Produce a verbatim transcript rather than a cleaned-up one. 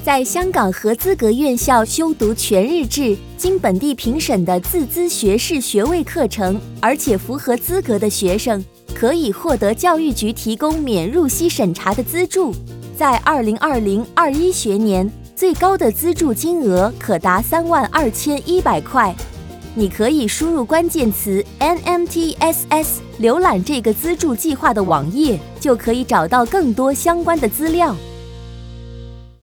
在香港合资格院校修读全日制、经本地评审的自资学士学位课程，而且符合资格的学生，可以获得教育局提供免入息审查的资助。在二零二零二一学年，最高的资助金额可达三万二千一百块。你可以输入关键词 N M T S S， 浏览这个资助计划的网页，就可以找到更多相关的资料。